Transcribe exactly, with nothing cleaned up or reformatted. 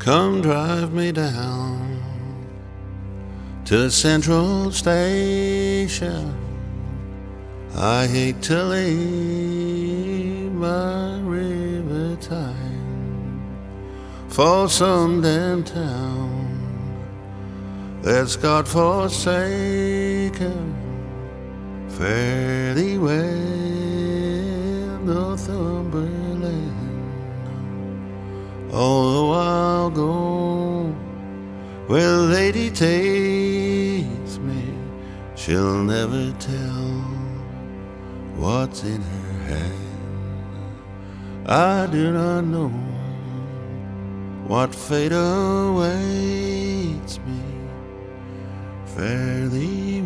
come drive me down to Central Station. I hate to leave my river time for some damn town that's God-forsaken. Fare thee well, Northumberland. Although I'll go where Lady takes me, she'll never tell what's in her hand. I do not know what fate awaits me. Fare thee